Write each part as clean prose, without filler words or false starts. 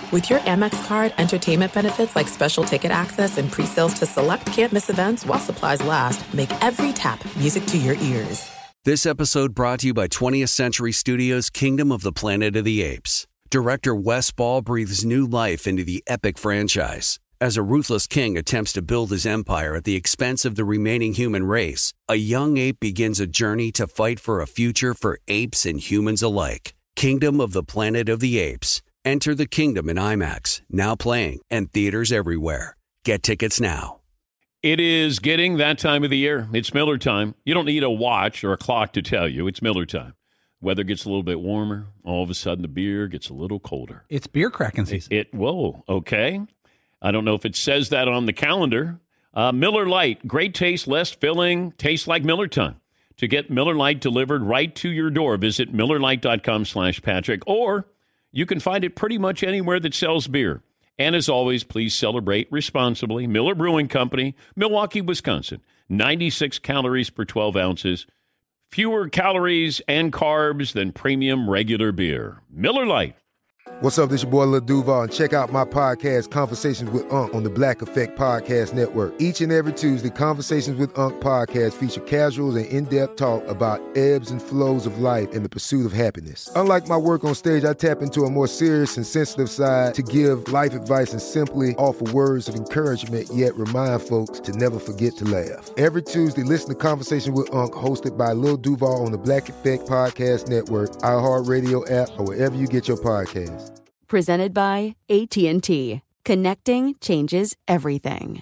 With your Amex card, entertainment benefits like special ticket access and pre-sales to select can't-miss events while supplies last make every tap music to your ears. This episode brought to you by 20th Century Studios' Kingdom of the Planet of the Apes. Director Wes Ball breathes new life into the epic franchise. As a ruthless king attempts to build his empire at the expense of the remaining human race, a young ape begins a journey to fight for a future for apes and humans alike. Kingdom of the Planet of the Apes. Enter the kingdom in IMAX, now playing, and theaters everywhere. Get tickets now. It is getting that time of the year. It's Miller time. You don't need a watch or a clock to tell you. It's Miller time. Weather gets a little bit warmer. All of a sudden, the beer gets a little colder. It's beer cracking season. Whoa, okay. I don't know if it says that on the calendar. Miller Lite, great taste, less filling, tastes like Miller time. To get Miller Lite delivered right to your door, visit MillerLite.com/Patrick, or you can find it pretty much anywhere that sells beer. And as always, please celebrate responsibly. Miller Brewing Company, Milwaukee, Wisconsin. 96 calories per 12 ounces. Fewer calories and carbs than premium regular beer. Miller Lite. What's up, this your boy Lil Duval, and check out my podcast, Conversations with Unc, on the Black Effect Podcast Network. Each and every Tuesday, Conversations with Unc podcast feature casuals and in-depth talk about ebbs and flows of life and the pursuit of happiness. Unlike my work on stage, I tap into a more serious and sensitive side to give life advice and simply offer words of encouragement, yet remind folks to never forget to laugh. Every Tuesday, listen to Conversations with Unc, hosted by Lil Duval on the Black Effect Podcast Network, iHeartRadio app, or wherever you get your podcasts. Presented by AT&T. Connecting changes everything.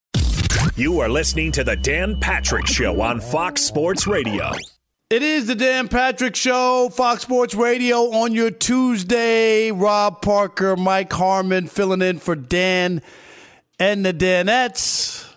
You are listening to The Dan Patrick Show on Fox Sports Radio. It is The Dan Patrick Show, Fox Sports Radio on your Tuesday. Rob Parker, Mike Harmon filling in for Dan and the Danettes.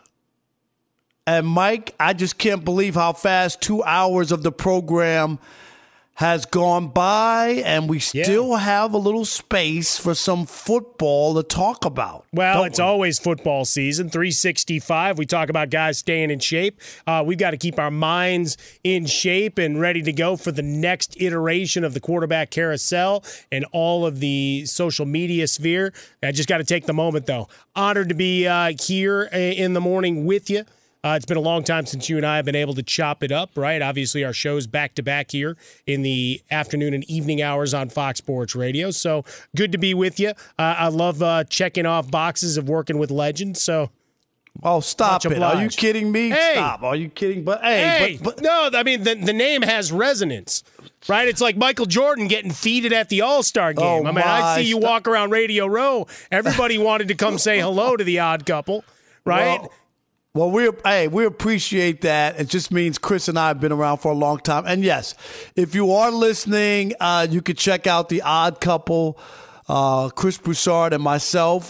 And Mike, I just can't believe how fast 2 hours of the program has gone by, and we still have a little space for some football to talk about. Well, it's always football season, 365. We talk about guys staying in shape. We've got to keep our minds in shape and ready to go for the next iteration of the quarterback carousel and all of the social media sphere. I just got to take the moment, though. Honored to be here in the morning with you. It's been a long time since you and I have been able to chop it up, right? Obviously, our show's back-to-back here in the afternoon and evening hours on Fox Sports Radio. So good to be with you. I love checking off boxes of working with legends. So, stop it. Are you kidding me? Hey. Stop. Are you kidding? But no, I mean, the name has resonance, right? It's like Michael Jordan getting feted at the All-Star game. I see you walk around Radio Row. Everybody wanted to come say hello to the odd couple, right? Well, we appreciate that. It just means Chris and I have been around for a long time. And yes, if you are listening, you could check out The Odd Couple, Chris Broussard and myself,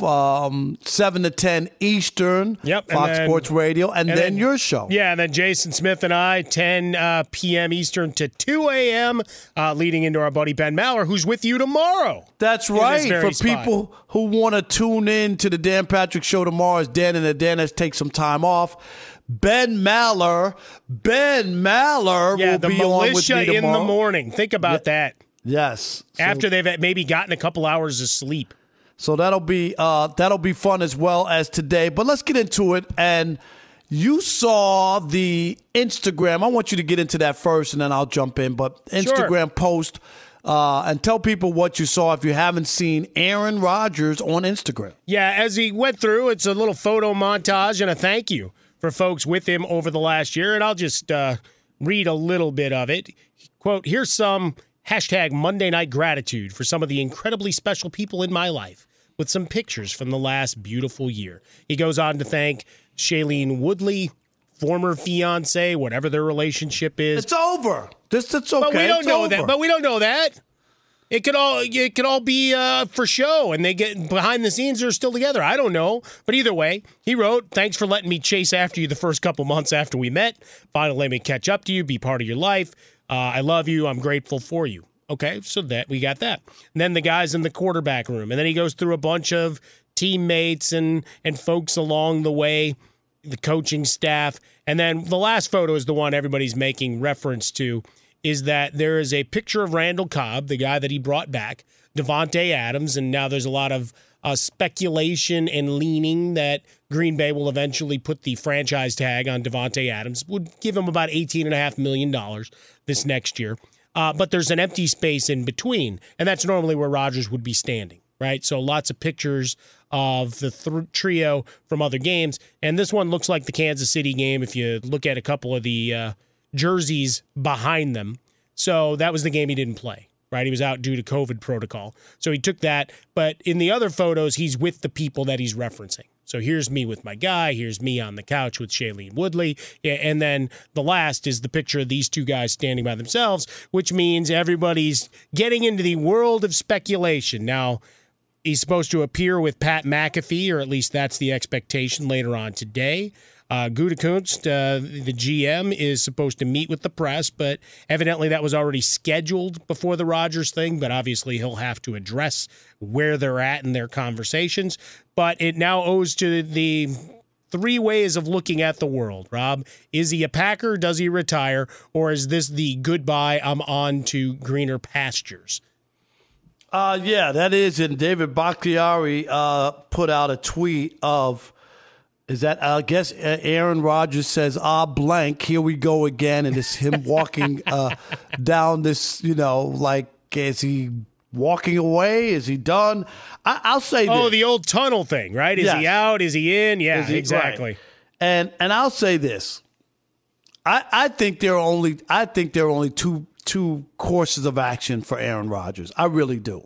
7 to 10 Eastern, Fox Sports Radio, and then your show. Yeah, and then Jason Smith and I, 10 p.m. Eastern to 2 a.m., leading into our buddy Ben Maller, who's with you tomorrow. That's right. For people who want to tune in to the Dan Patrick Show tomorrow as Dan and the Danettes take some time off, Ben Maller will be on with me tomorrow. The militia in the morning. Think about that. Yes. After they've maybe gotten a couple hours of sleep. So that'll be fun as well as today. But let's get into it. And you saw the Instagram. I want you to get into that first, and then I'll jump in. But Instagram post, and tell people what you saw if you haven't seen Aaron Rodgers on Instagram. Yeah, as he went through, it's a little photo montage and a thank you for folks with him over the last year. And I'll just read a little bit of it. Quote, here's some hashtag Monday Night Gratitude for some of the incredibly special people in my life, with some pictures from the last beautiful year. He goes on to thank Shailene Woodley, former fiance, whatever their relationship is. It's over. It's okay. But we don't know that. But we don't know that. It could all be for show, and they get behind the scenes. They're still together. I don't know, but either way, he wrote, "Thanks for letting me chase after you the first couple months after we met. Finally, let me catch up to you, be part of your life. I love you. I'm grateful for you." Okay, so that we got that. And then the guys in the quarterback room, and then he goes through a bunch of teammates and folks along the way, the coaching staff, and then the last photo is the one everybody's making reference to. Is that there is a picture of Randall Cobb, the guy that he brought back, Devontae Adams, and now there's a lot of speculation and leaning that Green Bay will eventually put the franchise tag on Davante Adams. Would give him about $18.5 million this next year. But there's an empty space in between, and that's normally where Rodgers would be standing, right? So lots of pictures of the trio from other games, and this one looks like the Kansas City game if you look at a couple of the jerseys behind them. So that was the game he didn't play, right? He was out due to COVID protocol. So he took that, but in the other photos, he's with the people that he's referencing. So here's me with my guy. Here's me on the couch with Shailene Woodley. And then the last is the picture of these two guys standing by themselves, which means everybody's getting into the world of speculation. Now, he's supposed to appear with Pat McAfee, or at least that's the expectation later on today. Gutekunst, the GM, is supposed to meet with the press, but evidently that was already scheduled before the Rodgers thing, but obviously he'll have to address where they're at in their conversations. But it now owes to the three ways of looking at the world, Rob. Is he a Packer? Does he retire? Or is this the goodbye, I'm on to greener pastures? Yeah, that is. And David Bakhtiari put out a tweet of, is that, I guess Aaron Rodgers says, blank, here we go again. And it's him walking down this, like, is he walking away? Is he done? I'll say this. Oh, the old tunnel thing, right? Is he out? Is he in? Yeah, exactly. Right. And I'll say this. I think there are only two courses of action for Aaron Rodgers. I really do.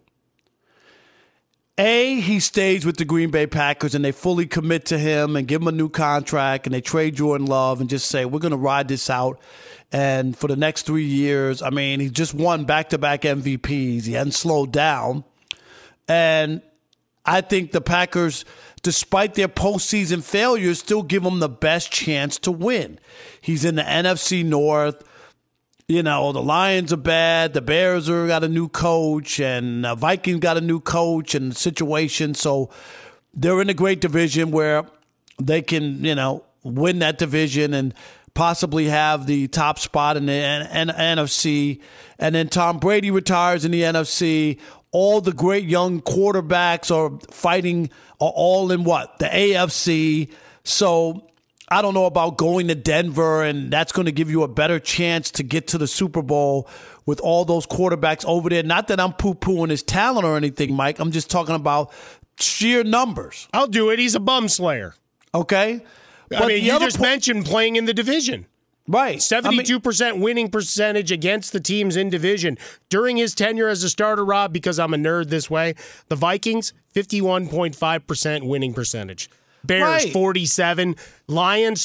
A, he stays with the Green Bay Packers and they fully commit to him and give him a new contract and they trade Jordan Love and just say, we're going to ride this out. And for the next 3 years, I mean, he just won back-to-back MVPs. He hadn't slowed down. And I think the Packers, despite their postseason failures, still give him the best chance to win. He's in the NFC North. The Lions are bad. The Bears got a new coach, and Vikings got a new coach and situation. So they're in a great division where they can, win that division and possibly have the top spot in the NFC. And then Tom Brady retires in the NFC. All the great young quarterbacks are all in what? The AFC. So I don't know about going to Denver, and that's going to give you a better chance to get to the Super Bowl with all those quarterbacks over there. Not that I'm poo-pooing his talent or anything, Mike. I'm just talking about sheer numbers. I'll do it. He's a bum slayer. Okay. But you just mentioned playing in the division. Right. 72% winning percentage against the teams in division. During his tenure as a starter, Rob, because I'm a nerd this way, the Vikings, 51.5% winning percentage. Bears, 47. Lions,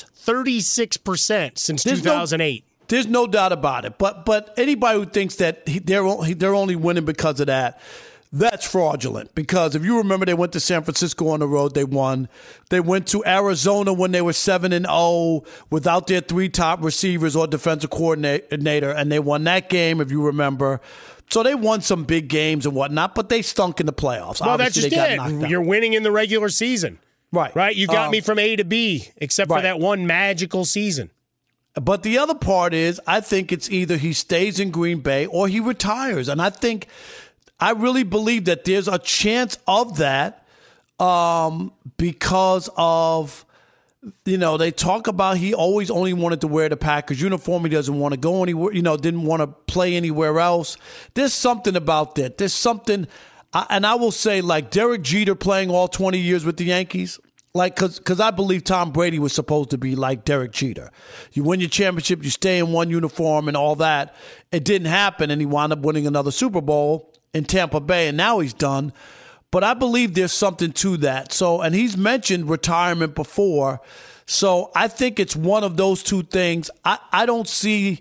36% since 2008. There's no doubt about it. But anybody who thinks that they're only winning because of that, that's fraudulent. Because if you remember, they went to San Francisco on the road, they won. They went to Arizona when they were 7-0 without their three top receivers or defensive coordinator, and they won that game, if you remember. So they won some big games and whatnot, but they stunk in the playoffs. Well, that's just it. You're winning in the regular season. Right. You got me from A to B, except for that one magical season. But the other part is, I think it's either he stays in Green Bay or he retires. And I really believe that there's a chance of that because of, they talk about he always only wanted to wear the Packers uniform. He doesn't want to go anywhere, didn't want to play anywhere else. There's something about that. There's something. And I will say, like Derek Jeter playing all 20 years with the Yankees, because I believe Tom Brady was supposed to be like Derek Jeter. You win your championship, you stay in one uniform and all that. It didn't happen, and he wound up winning another Super Bowl in Tampa Bay, and now he's done. But I believe there's something to that. So, and he's mentioned retirement before. So I think it's one of those two things. I don't see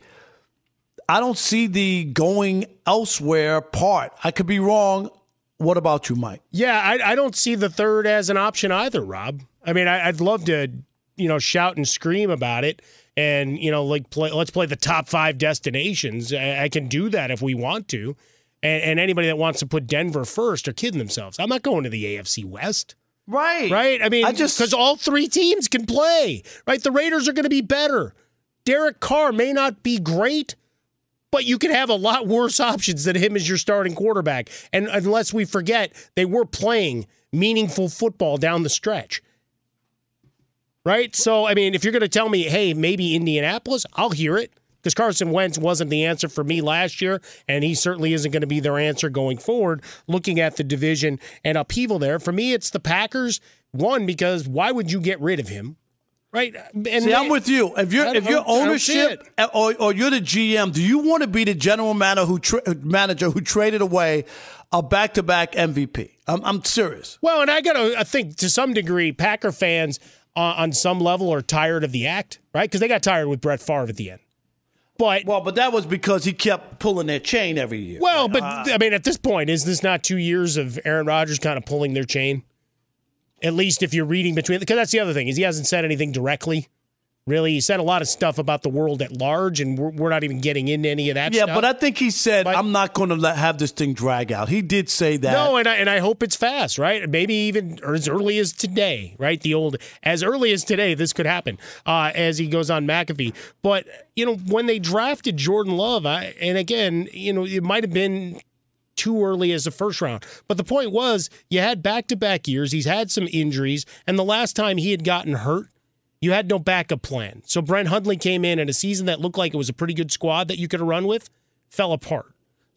the going elsewhere part. I could be wrong. What about you, Mike? Yeah, I don't see the third as an option either, Rob. I mean, I'd love to, shout and scream about it and, let's play the top 5 destinations. I can do that if we want to. And anybody that wants to put Denver first are kidding themselves. I'm not going to the AFC West. Right. Right? I mean, because all 3 teams can play, right? The Raiders are going to be better. Derek Carr may not be great, but you can have a lot worse options than him as your starting quarterback. And unless we forget, they were playing meaningful football down the stretch. Right? So, I mean, if you're going to tell me, hey, maybe Indianapolis, I'll hear it. Because Carson Wentz wasn't the answer for me last year, and he certainly isn't going to be their answer going forward, looking at the division and upheaval there. For me, it's the Packers. One, because why would you get rid of him? Right? And see, I'm with you. If you're ownership or you're the GM, do you want to be the general manager who traded away a back-to-back MVP? I'm serious. Well, and I think to some degree, Packer fans on some level are tired of the act, right? Because they got tired with Brett Favre at the end. But that was because he kept pulling their chain every year. Well, but I mean, at this point, is this not 2 years of Aaron Rodgers kind of pulling their chain? At least if you're reading between, because that's the other thing, is he hasn't said anything directly. Really, he said a lot of stuff about the world at large, and we're not even getting into any of that stuff. Yeah, but I think he said, I'm not going to have this thing drag out. He did say that. No, and I hope it's fast, right? Maybe even as early as today, right? As early as today, this could happen as he goes on McAfee. But, when they drafted Jordan Love, and again, it might have been too early as a first round. But the point was, you had back-to-back years. He's had some injuries, and the last time he had gotten hurt, you had no backup plan. So Brent Hundley came in a season that looked like it was a pretty good squad that you could have run with, fell apart.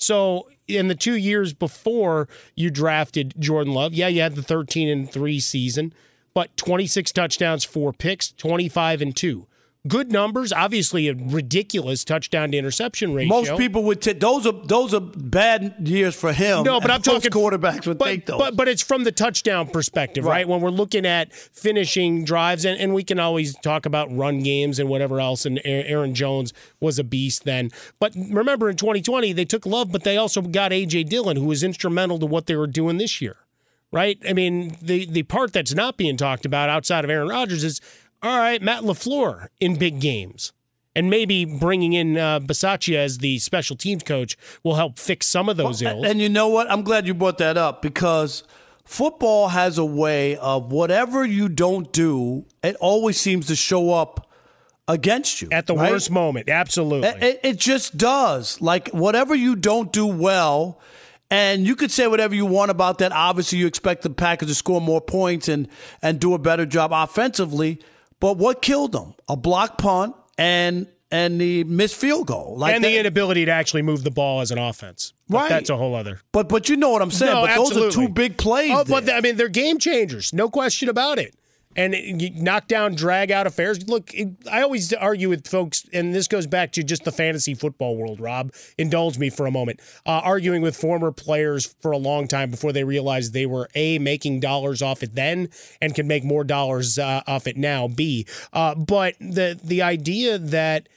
So in the 2 years before you drafted Jordan Love, you had the 13-3 season, but 26 touchdowns, 4 picks, 25-2. Good numbers, obviously a ridiculous touchdown to interception ratio. Most people would take those are bad years for him. No, but I'm talking quarterbacks would take those. But it's from the touchdown perspective, right? When we're looking at finishing drives, and we can always talk about run games and whatever else. And Aaron Jones was a beast then. But remember, in 2020 they took Love, but they also got A.J. Dillon, who was instrumental to what they were doing this year, right? I mean, the part that's not being talked about outside of Aaron Rodgers is, all right, Matt LaFleur in big games. And maybe bringing in Bisaccia as the special teams coach will help fix some of those ills. And you know what? I'm glad you brought that up because football has a way of whatever you don't do, it always seems to show up against you. At the worst moment, absolutely. It just does. Like whatever you don't do well, and you could say whatever you want about that. Obviously, you expect the Packers to score more points and do a better job offensively. But what killed them? A block punt and the missed field goal. And the inability to actually move the ball as an offense. But that's a whole other. But you know what I'm saying. No, but absolutely. Those are two big plays. Oh, but I mean, they're game changers. No question about it. And you knock down, drag out affairs. Look, I always argue with folks, and this goes back to just the fantasy football world, Rob. Indulge me for a moment. Arguing with former players for a long time before they realized they were, A, making dollars off it then and can make more dollars off it now, B. But the idea that,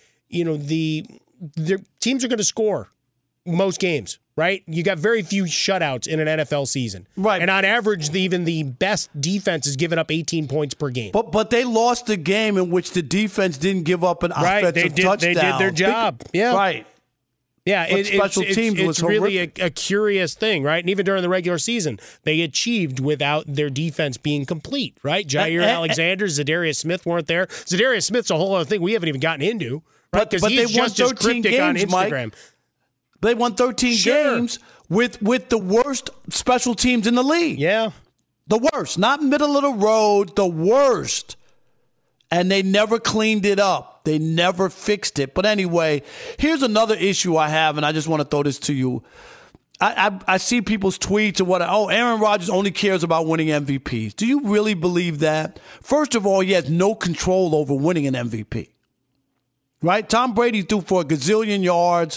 the teams are going to score most games. Right? You got very few shutouts in an NFL season. Right. And on average, even the best defense is giving up 18 points per game. But they lost the game in which the defense didn't give up an offensive touchdown. They did their job. Yeah. Right. Yeah, special teams was it's really a curious thing, right? And even during the regular season, they achieved without their defense being complete, right? Jair Alexander, Zadarius Smith weren't there. Zadarius Smith's a whole other thing we haven't even gotten into, right? Because he's just as cryptic on Instagram. Mike. They won 13 games with the worst special teams in the league. Yeah. The worst. Not middle of the road, the worst. And they never cleaned it up. They never fixed it. But anyway, here's another issue I have, and I just want to throw this to you. I see people's tweets and Aaron Rodgers only cares about winning MVPs. Do you really believe that? First of all, he has no control over winning an MVP. Right? Tom Brady threw for a gazillion yards,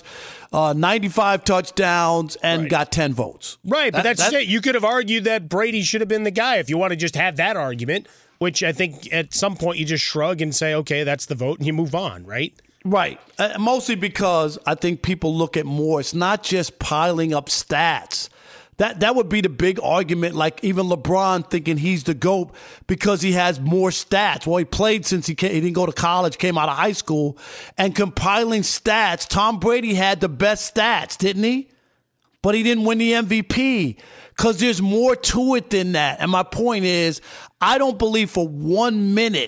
95 touchdowns, and got 10 votes. Right, but that's it. You could have argued that Brady should have been the guy if you want to just have that argument, which I think at some point you just shrug and say, okay, that's the vote, and you move on, right? Right. Mostly because I think people look at more. It's not just piling up stats. That would be the big argument, like even LeBron thinking he's the GOAT because he has more stats. Well, he played since he didn't go to college, came out of high school, and compiling stats. Tom Brady had the best stats, didn't he? But he didn't win the MVP because there's more to it than that. And my point is, I don't believe for 1 minute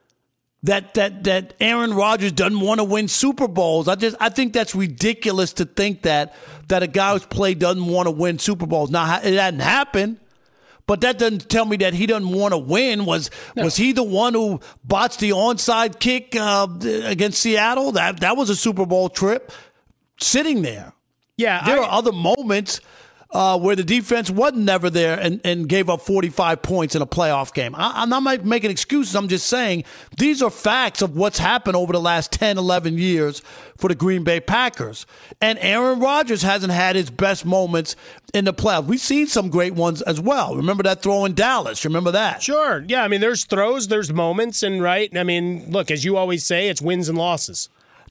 that Aaron Rodgers doesn't want to win Super Bowls. I think that's ridiculous to think that a guy who's played doesn't want to win Super Bowls. Now, it hadn't happened, But that doesn't tell me that he doesn't want to win. Was he the one who botched the onside kick against Seattle? That was a Super Bowl trip. Sitting there. Yeah, there are other moments where the defense wasn't never there and gave up 45 points in a playoff game. I'm not making excuses. I'm just saying these are facts of what's happened over the last 10, 11 years for the Green Bay Packers. And Aaron Rodgers hasn't had his best moments in the playoffs. We've seen some great ones as well. Remember that throw in Dallas? Remember that? Sure. Yeah, I mean, there's throws, there's moments, and right? I mean, look, as you always say, it's wins and losses.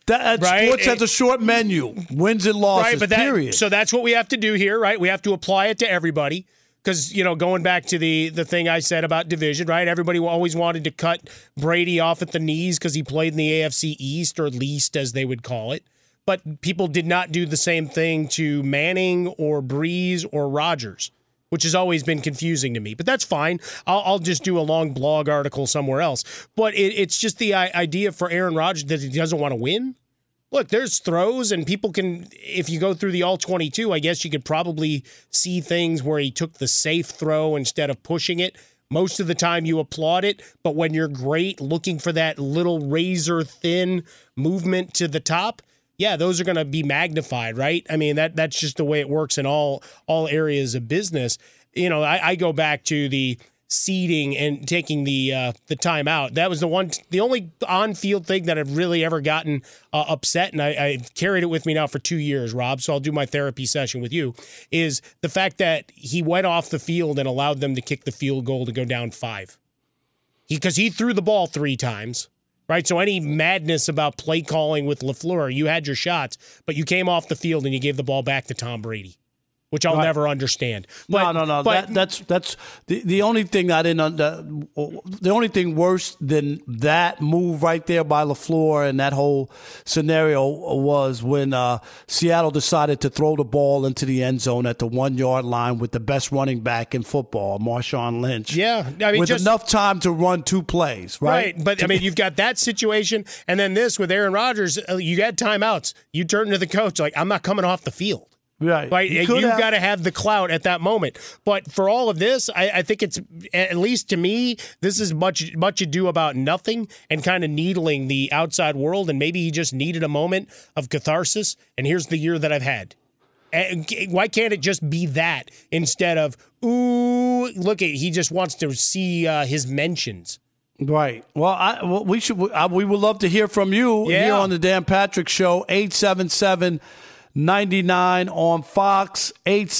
Sports has a short menu, wins and losses, right, period. So that's what we have to do here, right? We have to apply it to everybody because, going back to the thing I said about division, right? Everybody always wanted to cut Brady off at the knees because he played in the AFC East, or least as they would call it. But people did not do the same thing to Manning or Breeze or Rodgers, which has always been confusing to me. But that's fine. I'll just do a long blog article somewhere else. But it's just the idea for Aaron Rodgers that he doesn't want to win. Look, there's throws, and people can, if you go through the all-22, I guess you could probably see things where he took the safe throw instead of pushing it. Most of the time you applaud it, but when you're great looking for that little razor-thin movement to the top, yeah, those are going to be magnified, right? I mean, that's just the way it works in all areas of business. I go back to the seeding and taking the timeout. That was the only on-field thing that I've really ever gotten upset, and I've carried it with me now for 2 years, Rob, so I'll do my therapy session with you, is the fact that he went off the field and allowed them to kick the field goal to go down 5. Because he threw the ball 3 times. Right, so any madness about play calling with LaFleur, you had your shots, but you came off the field and you gave the ball back to Tom Brady, which I'll never understand. But, no. But, that's the only thing I didn't. The only thing worse than that move right there by LaFleur and that whole scenario was when Seattle decided to throw the ball into the end zone at the 1 yard line with the best running back in football, Marshawn Lynch. Yeah, I mean, with enough time to run 2 plays, right? Right, but I mean, you've got that situation, and then this with Aaron Rodgers. You had timeouts. You turn to the coach like, "I'm not coming off the field." Right. You've got to have the clout at that moment. But for all of this, I think it's, at least to me, this is much ado about nothing and kind of needling the outside world. And maybe he just needed a moment of catharsis. And here's the year that I've had. And why can't it just be that instead of, ooh, look, he just wants to see his mentions. Right. Well, we would love to hear from you here on the Dan Patrick Show, 877-99 on Fox,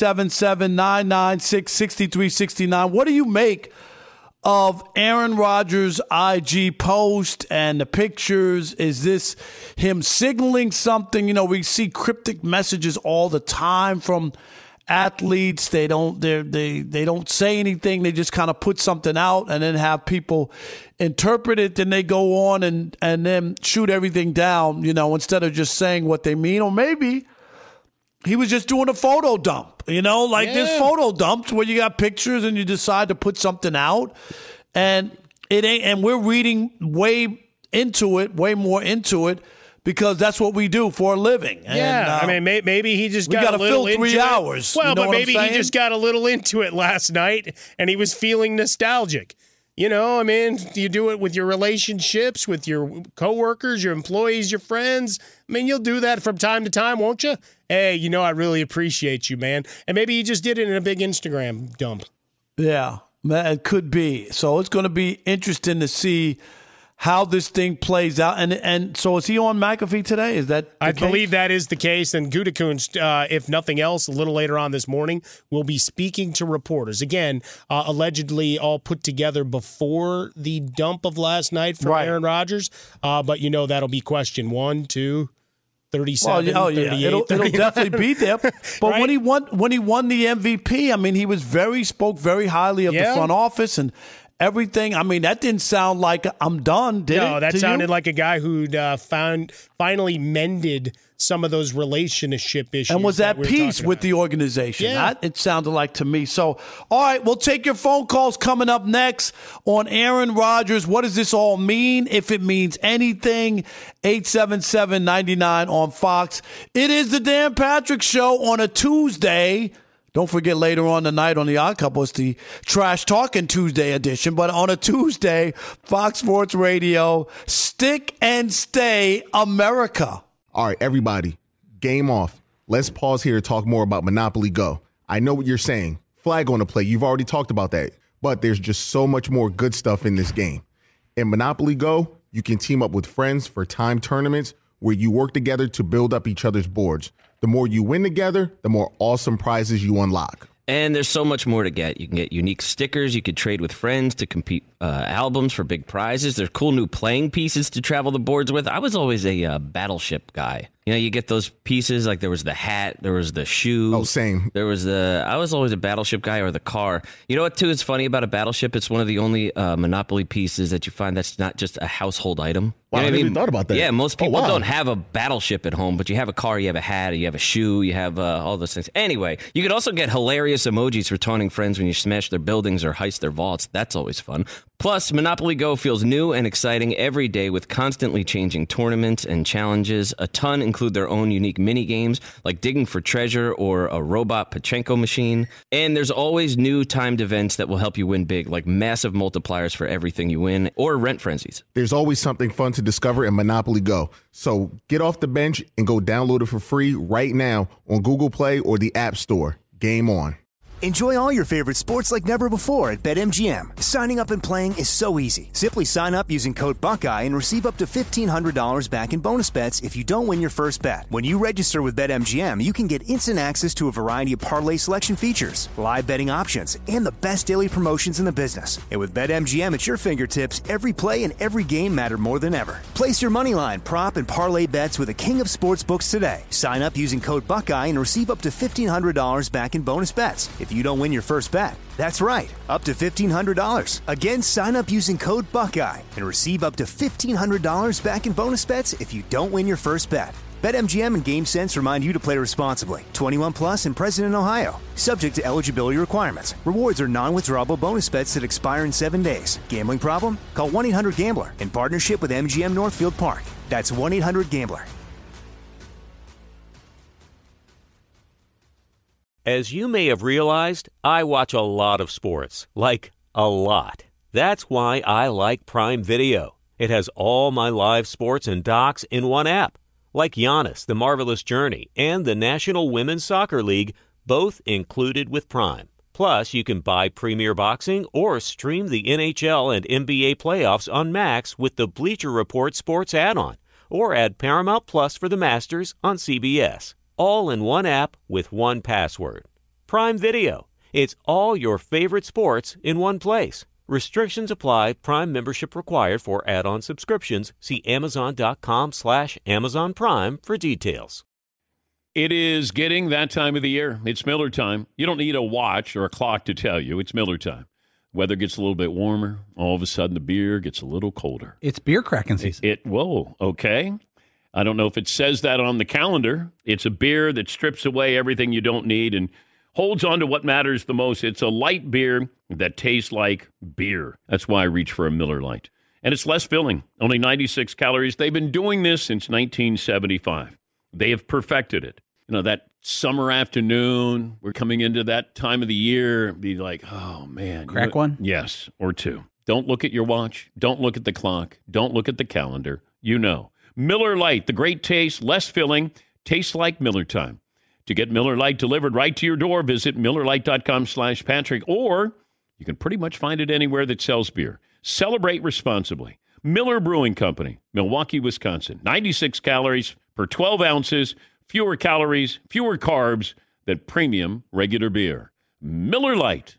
877-996-6369. What do you make of Aaron Rodgers' IG post and the pictures? Is this him signaling something? We see cryptic messages all the time from athletes. They don't say anything. They just kind of put something out and then have people interpret it. Then they go on and then shoot everything down, instead of just saying what they mean. Or maybe he was just doing a photo dump, there's photo dumps where you got pictures and you decide to put something out, and it ain't. And we're reading way more into it, because that's what we do for a living. Yeah, and, I mean, maybe he just got a little into it. We got to fill 3 hours. Well, but maybe he just got a little into it last night, and he was feeling nostalgic. I mean, you do it with your relationships, with your coworkers, your employees, your friends. I mean, you'll do that from time to time, won't you? Hey, I really appreciate you, man. And maybe he just did it in a big Instagram dump. Yeah, it could be. So it's going to be interesting to see how this thing plays out. And so is he on McAfee today? Is that the case? Believe that is the case. And Gutekunst, if nothing else, a little later on this morning, will be speaking to reporters. Again, allegedly all put together before the dump of last night from Aaron Rodgers. But that'll be question 1, 2, 37, 38, it'll definitely be there. But right? when he won the MVP, I mean, he spoke very highly of the front office and everything. I mean, that didn't sound like I'm done, did it? No, that sounded like a guy who'd finally mended some of those relationship issues. And was at peace with the organization. Yeah. It sounded like to me. So, all right, we'll take your phone calls coming up next on Aaron Rodgers. What does this all mean? If it means anything, 877-99 on Fox. It is the Dan Patrick Show on a Tuesday. Don't forget later on tonight on The Odd Couple, it's the Trash Talking Tuesday edition. But on a Tuesday, Fox Sports Radio, Stick and Stay America. All right, everybody, game off. Let's pause here to talk more about Monopoly Go. I know what you're saying. Flag on the play. You've already talked about that. But there's just so much more good stuff in this game. In Monopoly Go, you can team up with friends for timed tournaments where you work together to build up each other's boards. The more you win together, the more awesome prizes you unlock. And there's so much more to get. You can get unique stickers. You could trade with friends to compete albums for big prizes. There's cool new playing pieces to travel the boards with. I was always a Battleship guy. You know, you get those pieces, like there was the hat, there was the shoe. Oh, same. I was always a Battleship guy, or the car. You know what, too, is funny about a Battleship? It's one of the only Monopoly pieces that you find that's not just a household item. Wow, you know I never even thought about that. Yeah, most people don't have a Battleship at home, but you have a car, you have a hat, you have a shoe, you have all those things. Anyway, you could also get hilarious emojis for taunting friends when you smash their buildings or heist their vaults. That's always fun. Plus, Monopoly Go feels new and exciting every day with constantly changing tournaments and challenges. A ton include their own unique mini games, like digging for treasure or a robot Pachinko machine. And there's always new timed events that will help you win big, like massive multipliers for everything you win, or rent frenzies. There's always something fun to discover in Monopoly Go. So get off the bench and go download it for free right now on Google Play or the App Store. Game on. Enjoy all your favorite sports like never before at BetMGM. Signing up and playing is so easy. Simply sign up using code Buckeye and receive up to $1,500 back in bonus bets if you don't win your first bet. When you register with BetMGM, you can get instant access to a variety of parlay selection features, live betting options, and the best daily promotions in the business. And with BetMGM at your fingertips, every play and every game matter more than ever. Place your moneyline, prop, and parlay bets with the king of sportsbooks today. Sign up using code Buckeye and receive up to $1,500 back in bonus bets if you don't win your first bet. That's right, up to $1,500. Again, sign up using code Buckeye and receive up to $1,500 back in bonus bets if you don't win your first bet. BetMGM and GameSense remind you to play responsibly. 21 plus and present in Ohio. Subject to eligibility requirements. Rewards are non-withdrawable bonus bets that expire in 7 days. Gambling problem? Call 1-800-GAMBLER in partnership with MGM Northfield Park. That's 1-800-GAMBLER. As you may have realized, I watch a lot of sports. Like, a lot. That's why I like Prime Video. It has all my live sports and docs in one app. Like Giannis, The Marvelous Journey, and the National Women's Soccer League, both included with Prime. Plus, you can buy Premier Boxing or stream the NHL and NBA playoffs on Max with the Bleacher Report Sports add-on. Or add Paramount Plus for the Masters on CBS. All in one app with one password. Prime Video. It's all your favorite sports in one place. Restrictions apply. Prime membership required for add-on subscriptions. See Amazon.com/Amazon Prime for details. It is getting that time of the year. It's Miller time. You don't need a watch or a clock to tell you. It's Miller time. Weather gets a little bit warmer. All of a sudden, the beer gets a little colder. It's beer cracking season. Whoa, okay. I don't know if it says that on the calendar. It's a beer that strips away everything you don't need and holds on to what matters the most. It's a light beer that tastes like beer. That's why I reach for a Miller Lite. And it's less filling, only 96 calories. They've been doing this since 1975. They have perfected it. You know, that summer afternoon, we're coming into that time of the year, be like, oh, man. Crack one? Yes, or two. Don't look at your watch. Don't look at the clock. Don't look at the calendar. You know. Miller Lite, the great taste, less filling, tastes like Miller time. To get Miller Lite delivered right to your door, visit MillerLite.com/Patrick, or you can pretty much find it anywhere that sells beer. Celebrate responsibly. Miller Brewing Company, Milwaukee, Wisconsin. 96 calories per 12 ounces, fewer calories, fewer carbs than premium regular beer. Miller Lite.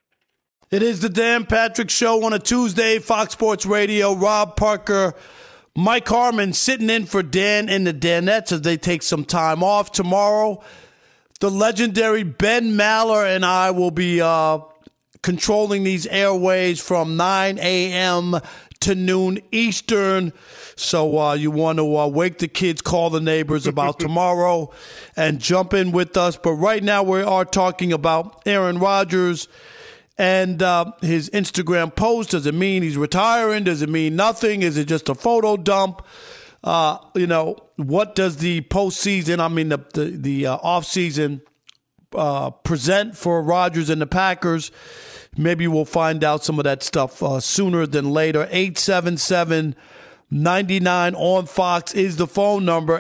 It is the Dan Patrick Show on a Tuesday, Fox Sports Radio. Rob Parker, Mike Harmon sitting in for Dan and the Danettes as they take some time off tomorrow. The legendary Ben Maller and I will be controlling these airways from 9 a.m. to noon Eastern. So you want to wake the kids, call the neighbors about tomorrow, and jump in with us. But right now we are talking about Aaron Rodgers and his Instagram post. Does it mean he's retiring? Does it mean nothing? Is it just a photo dump? What does the postseason, the off-season present for Rodgers and the Packers. Maybe we'll find out some of that stuff sooner than later. 877-99 on Fox is the phone number,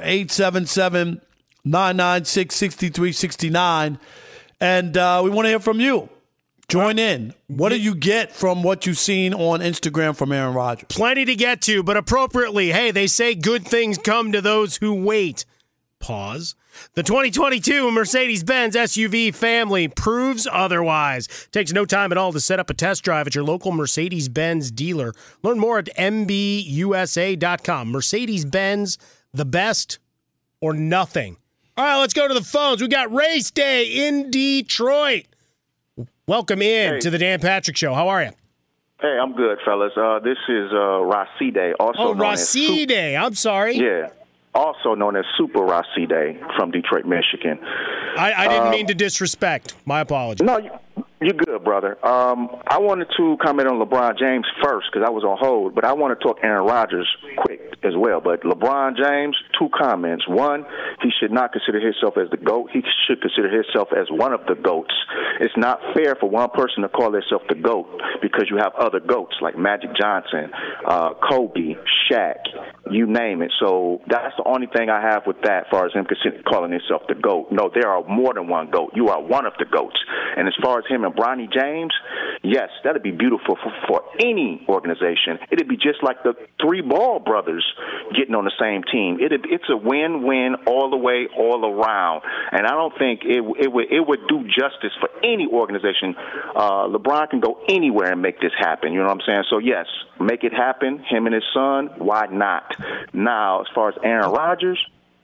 877-996-6369. And we want to hear from you. Join in. What do you get from what you've seen on Instagram from Aaron Rodgers? Plenty to get to, but appropriately. Hey, they say good things come to those who wait. Pause. The 2022 Mercedes-Benz SUV family proves otherwise. Takes no time at all to set up a test drive at your local Mercedes-Benz dealer. Learn more at MBUSA.com. Mercedes-Benz, the best or nothing. All right, let's go to the phones. We got race day in Detroit. Welcome in to the Dan Patrick Show. How are you? Hey, I'm good, fellas. This is Racide, also known as Racide. I'm sorry. Yeah, also known as Super Racide from Detroit, Michigan. I didn't mean to disrespect. My apologies. No, you're good, brother. I wanted to comment on LeBron James first because I was on hold, but I want to talk Aaron Rodgers quick as well. But LeBron James, 2 comments. One, he should not consider himself as the GOAT. He should consider himself as one of the GOATs. It's not fair for one person to call themselves the GOAT because you have other GOATs like Magic Johnson, Kobe, Shaq, you name it. So that's the only thing I have with that as far as him calling himself the GOAT. No, there are more than one GOAT. You are one of the GOATs. And as far as him and Bronny James, yes, that would be beautiful for any organization. It would be just like the 3 Ball brothers getting on the same team. It's a win-win all the way, all around. And I don't think it would do justice for any organization. LeBron can go anywhere and make this happen. You know what I'm saying? So, yes, make it happen, him and his son. Why not? Now, as far as Aaron Rodgers,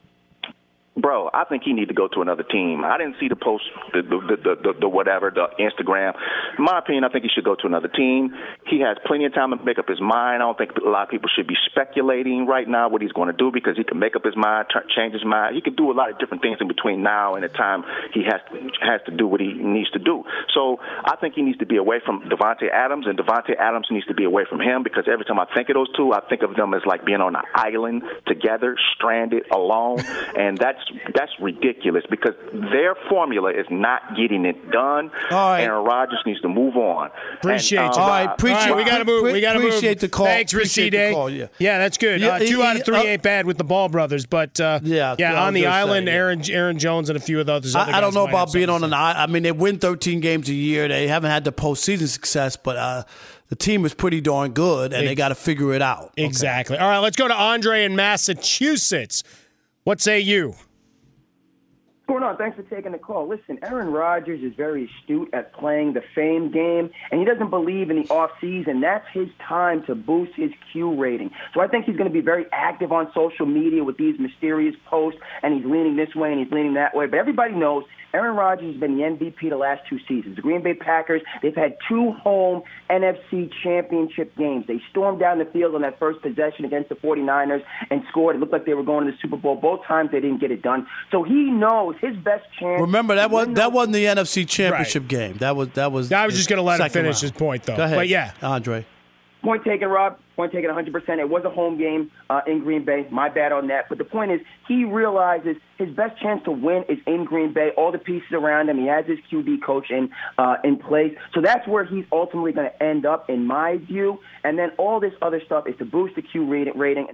bro, I think he need to go to another team. I didn't see the post, the whatever, the Instagram. In my opinion, I think he should go to another team. He has plenty of time to make up his mind. I don't think a lot of people should be speculating right now what he's going to do because he can make up his mind, change his mind. He can do a lot of different things in between now and the time he has to do what he needs to do. So I think he needs to be away from Devontae Adams, and Devontae Adams needs to be away from him because every time I think of those two, I think of them as like being on an island together, stranded, alone, and that's ridiculous because their formula is not getting it done. All right. Aaron Rodgers needs to move on. Appreciate you. All right, appreciate. We got to move. We got to move. Appreciate the call. Thanks, Racide. Yeah, that's good. 2 out of 3 ain't bad with the Ball brothers, but on the island, Aaron Jones and a few of the others. I don't know about being on an island. I mean, they win 13 games a year. They haven't had the postseason success, but the team is pretty darn good, and they got to figure it out. Exactly. Okay. All right, let's go to Andre in Massachusetts. What say you? What's going on? Thanks for taking the call. Listen, Aaron Rodgers is very astute at playing the fame game, and he doesn't believe in the offseason. That's his time to boost his Q rating. So I think he's going to be very active on social media with these mysterious posts, and he's leaning this way and he's leaning that way. But everybody knows Aaron Rodgers has been the MVP the last 2 seasons. The Green Bay Packers, they've had 2 home NFC championship games. They stormed down the field on that first possession against the 49ers and scored. It looked like they were going to the Super Bowl. Both times they didn't get it done. So he knows his best chance. Remember, that wasn't the NFC championship game. That was. I was just going to let him finish his point, though. Go ahead. But yeah, Andre. Point taken, Rob. Point taken 100%. It was a home game in Green Bay. My bad on that. But the point is, he realizes his best chance to win is in Green Bay. All the pieces around him. He has his QB coach in place. So that's where he's ultimately going to end up, in my view. And then all this other stuff is to boost the Q rating.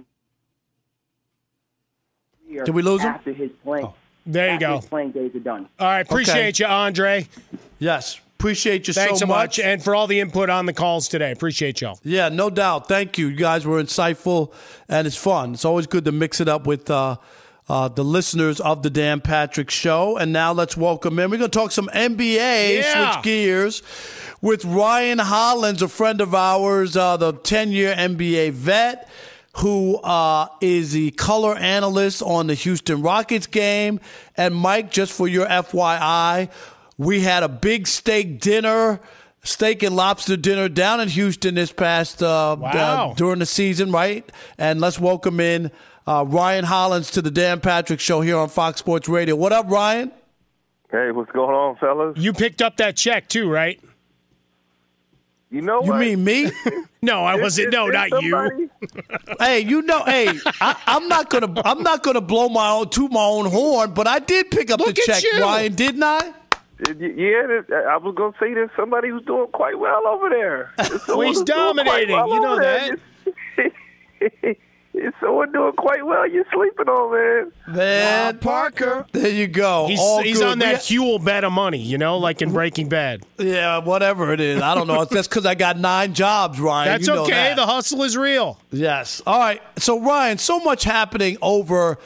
Did we lose him? After his playing. Oh. There you go. His playing days are done. All right. Appreciate you, Andre. Yes. Appreciate you Thanks so much. And for all the input on the calls today. Appreciate y'all. Yeah, no doubt. Thank you. You guys were insightful, and it's fun. It's always good to mix it up with the listeners of the Dan Patrick Show. And now let's welcome in. We're going to talk some NBA, switch gears, with Ryan Hollins, a friend of ours, the 10-year NBA vet, who is the color analyst on the Houston Rockets game. And Mike, just for your FYI, we had a big steak and lobster dinner down in Houston this past during the season, right? And let's welcome in Ryan Hollins to the Dan Patrick Show here on Fox Sports Radio. What up, Ryan? Hey, what's going on, fellas? You picked up that check too, right? You know what? You mean me? No, I wasn't. No, not you. Hey, I'm not gonna blow my own horn, but I did pick up the check, Ryan, didn't I? Yeah, I was going to say there's somebody who's doing quite well over there. Well, he's dominating. You know that. It's someone doing quite well. You're sleeping on, man. Parker. There you go. He's on that Huel bet of money, like in Breaking Bad. Yeah, whatever it is. I don't know. That's because I got 9 jobs, Ryan. That's okay. That. The hustle is real. Yes. All right. So, Ryan, so much happening over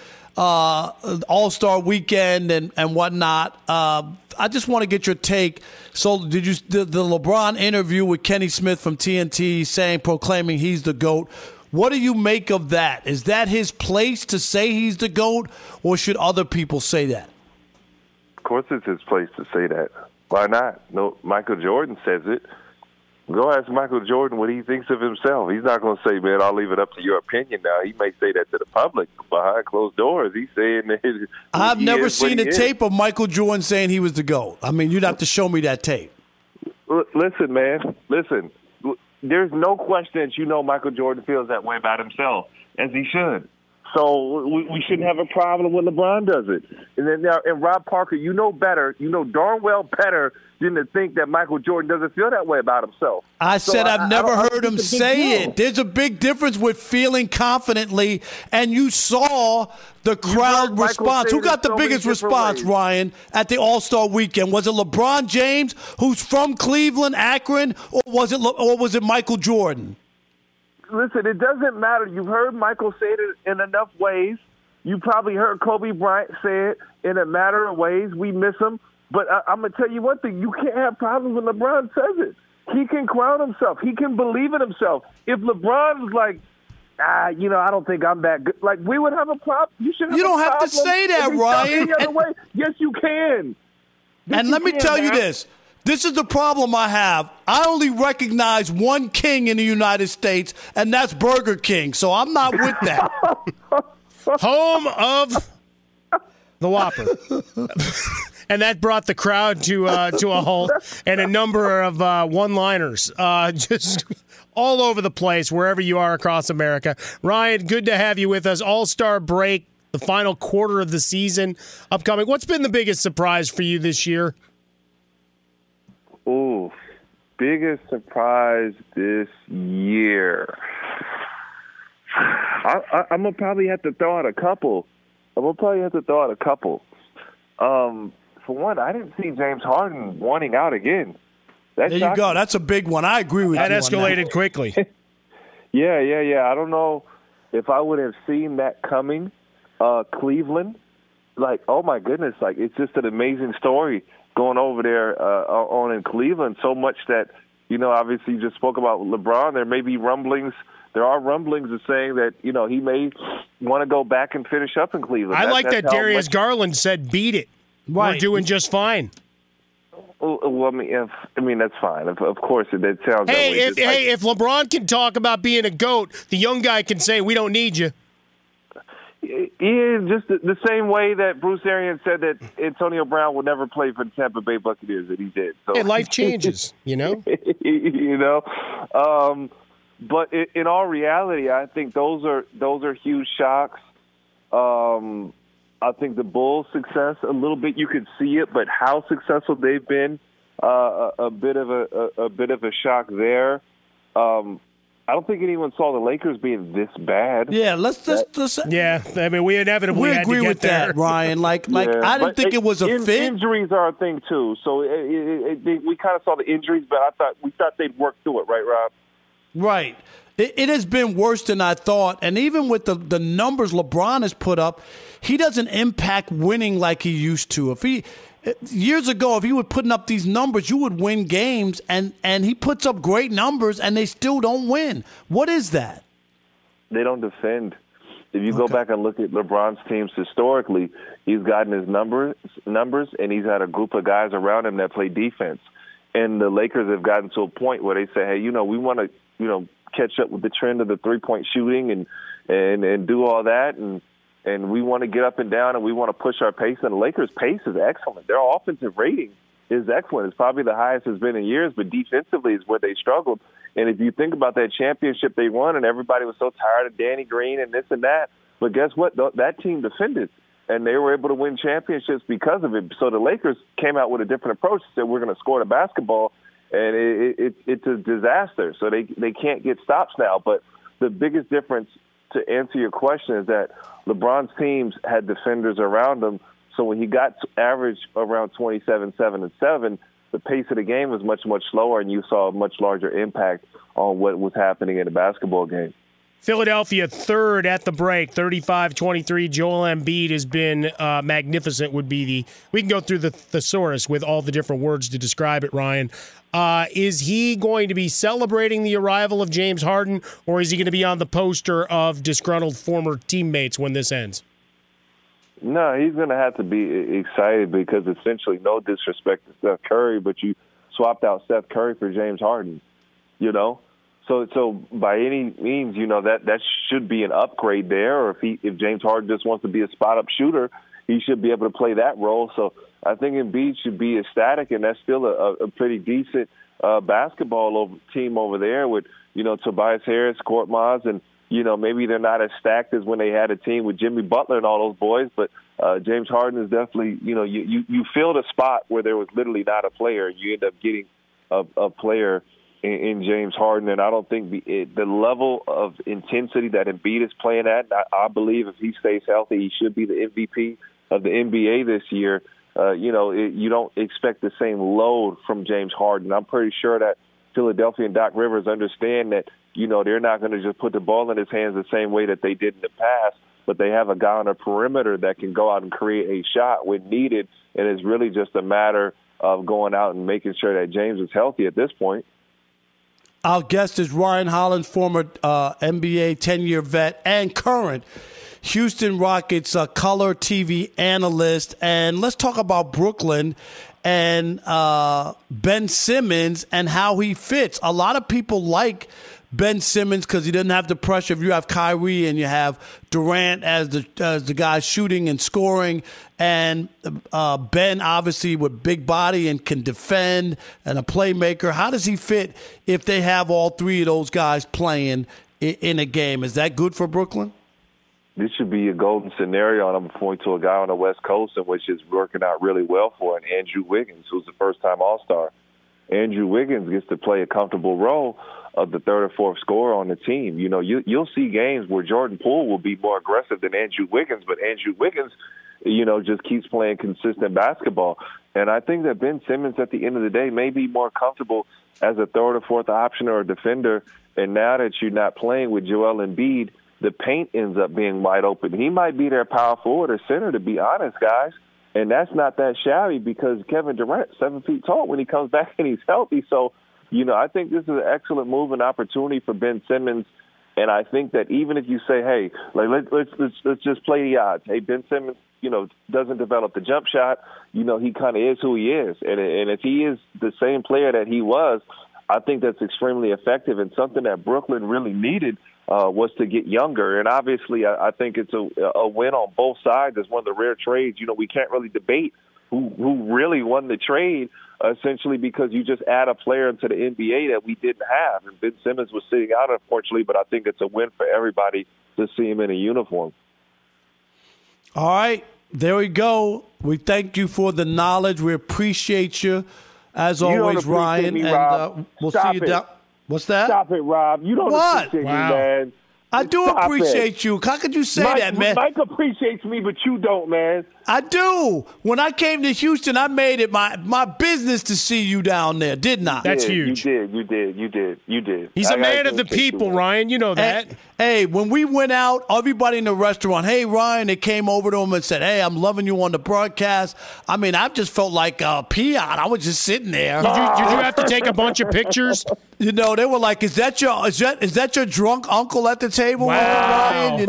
All-Star Weekend and whatnot. I just want to get your take. So, did you the LeBron interview with Kenny Smith from TNT proclaiming he's the GOAT? What do you make of that? Is that his place to say he's the GOAT, or should other people say that? Of course it's his place to say that. Why not? No, Michael Jordan says it. Go ask Michael Jordan what he thinks of himself. He's not going to say, man, I'll leave it up to your opinion now. He may say that to the public behind closed doors. He's saying that I've never seen a tape of Michael Jordan saying he was the GOAT. I mean, you'd have to show me that tape. Listen, man. Listen. There's no question that Michael Jordan feels that way about himself, as he should. So we shouldn't have a problem when LeBron does it. And Rob Parker, better, darn well better than to think that Michael Jordan doesn't feel that way about himself. I've never heard him say it. There's a big difference with feeling confidently, and you saw the crowd response. Who got the biggest response, Ryan, at the All-Star Weekend? Was it LeBron James, who's from Cleveland, Akron, or was it Michael Jordan? Listen, it doesn't matter. You've heard Michael say it in enough ways. You probably heard Kobe Bryant say it in a matter of ways. We miss him. But I'm going to tell you one thing. You can't have problems when LeBron says it. He can crown himself. He can believe in himself. If LeBron was like, I don't think I'm that good, like, we would have a problem. You don't have to say that, Ryan. Yes, you can. And let me tell you this. This is the problem I have. I only recognize one king in the United States, and that's Burger King. So I'm not with that. Home of the Whopper. And that brought the crowd to a halt, and a number of one-liners just all over the place, wherever you are across America. Ryan, good to have you with us. All-Star break, the final quarter of the season upcoming. What's been the biggest surprise for you this year? Ooh, biggest surprise this year. I'm going to probably have to throw out a couple. For one, I didn't see James Harden wanting out again. There you go. That's a big one. I agree with you. That escalated quickly. Yeah. I don't know if I would have seen that coming. Cleveland, like, oh my goodness, like, it's just an amazing story going over there on in Cleveland, so much that, obviously you just spoke about LeBron. There may be rumblings. There are rumblings of saying that, he may want to go back and finish up in Cleveland. I like that Darius Garland said, beat it. Right. We're doing just fine. Well, I mean, that's fine. Of course, that sounds. If LeBron can talk about being a GOAT, the young guy can say, we don't need you. Yeah, just the same way that Bruce Arians said that Antonio Brown would never play for the Tampa Bay Buccaneers, that he did. So hey, life changes, But in all reality, I think those are huge shocks. I think the Bulls' success, a little bit you could see it, but how successful they've been, a bit of a shock there. I don't think anyone saw the Lakers being this bad. Yeah, let's. Yeah, I mean, we inevitably had agree to get with there. that, Ryan. I didn't think it was a fit. Injuries are a thing too, so we kind of saw the injuries, but we thought they'd work through it, right, Rob? Right. It has been worse than I thought, and even with the numbers LeBron has put up, he doesn't impact winning like he used to. Years ago, if he were putting up these numbers, you would win games, and he puts up great numbers, and they still don't win. What is that? They don't defend. If you go back and look at LeBron's teams historically, he's gotten his numbers, and he's had a group of guys around him that play defense. And the Lakers have gotten to a point where they say, hey, we want to, catch up with the trend of the three-point shooting and do all that, and we want to get up and down, and we want to push our pace. And the Lakers' pace is excellent. Their offensive rating is excellent. It's probably the highest it's been in years, but defensively is where they struggled. And if you think about that championship they won, and everybody was so tired of Danny Green and this and that, but guess what? That team defended. and they were able to win championships because of it. So the Lakers came out with a different approach. They said, we're going to score the basketball, and it's a disaster. So they can't get stops now. But the biggest difference, to answer your question, is that LeBron's teams had defenders around them. So when he got to average around 27, 7, and 7, the pace of the game was much, much slower, and you saw a much larger impact on what was happening in the basketball game. Philadelphia third at the break, 35-23. Joel Embiid has been magnificent. We can go through the thesaurus with all the different words to describe it, Ryan. Is he going to be celebrating the arrival of James Harden, or is he going to be on the poster of disgruntled former teammates when this ends? No, he's going to have to be excited because essentially, no disrespect to Steph Curry, but you swapped out Steph Curry for James Harden, you know? So by any means, you know, that should be an upgrade there. Or if James Harden just wants to be a spot-up shooter, he should be able to play that role. So I think Embiid should be ecstatic, and that's still a pretty decent basketball team over there with, you know, Tobias Harris, Korkmaz, and, you know, maybe they're not as stacked as when they had a team with Jimmy Butler and all those boys, but James Harden is definitely, you know, you filled a spot where there was literally not a player. You end up getting a player in James Harden, and I don't think the level of intensity that Embiid is playing at, I believe if he stays healthy, he should be the MVP of the NBA this year. You know, you don't expect the same load from James Harden. I'm pretty sure that Philadelphia and Doc Rivers understand that, you know, they're not going to just put the ball in his hands the same way that they did in the past, but they have a guy on the perimeter that can go out and create a shot when needed, and it's really just a matter of going out and making sure that James is healthy at this point. Our guest is Ryan Hollins, former NBA 10-year vet and current Houston Rockets color TV analyst. And let's talk about Brooklyn and Ben Simmons and how he fits. A lot of people like Ben Simmons because he doesn't have the pressure. If you have Kyrie and you have Durant as the guy shooting and scoring, and Ben obviously with big body and can defend and a playmaker. How does he fit if they have all three of those guys playing in a game? Is that good for Brooklyn? This should be a golden scenario, and I'm pointing to a guy on the West Coast, in which is working out really well for it, Andrew Wiggins, who's the first-time All-Star. Andrew Wiggins gets to play a comfortable role of the third or fourth scorer on the team. You know, you'll see games where Jordan Poole will be more aggressive than Andrew Wiggins, but Andrew Wiggins, you know, just keeps playing consistent basketball. And I think that Ben Simmons, at the end of the day, may be more comfortable as a third or fourth option or a defender. And now that you're not playing with Joel Embiid, the paint ends up being wide open. He might be their power forward or center, to be honest, guys. And that's not that shabby because Kevin Durant, 7 feet tall when he comes back and he's healthy. So, you know, I think this is an excellent move and opportunity for Ben Simmons. And I think that even if you say, hey, like let's just play the odds. Hey, Ben Simmons, you know, doesn't develop the jump shot. You know, he kind of is who he is. And if he is the same player that he was, I think that's extremely effective and something that Brooklyn really needed was to get younger. And obviously, I think it's a win on both sides. It's one of the rare trades. You know, we can't really debate who really won the trade, essentially, because you just add a player into the NBA that we didn't have. And Ben Simmons was sitting out, unfortunately, but I think it's a win for everybody to see him in a uniform. All right, there we go. We thank you for the knowledge. We appreciate you, as always, Ryan. Me, and we'll Stop see you it. down. What's that? Stop it, Rob. You don't appreciate me, man. I do appreciate you. How could you say that, man? Mike appreciates me, but you don't, man. I do. When I came to Houston, I made it my business to see you down there, didn't I? That's huge. You did. He's a man of the people, Ryan. You know that. Hey, when we went out, everybody in the restaurant, hey, Ryan, they came over to him and said, hey, I'm loving you on the broadcast. I mean, I just felt like a peon. I was just sitting there. Did you have to take a bunch of pictures? You know, they were like, is that your drunk uncle at the table? Wow. Ryan, you